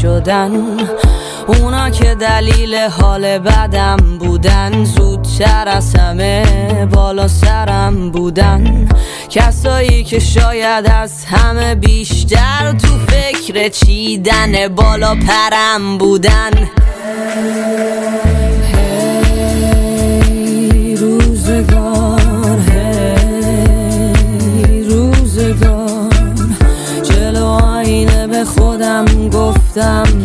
شدن، اونا که دلیل حال بدم بودن، زودتر از همه بالا سرم بودن، کسایی که شاید از همه بیشتر تو فکر چیدن بالا پرم بودن. هی روزگار، هی روزگار، جلو آینه به خودم گفتم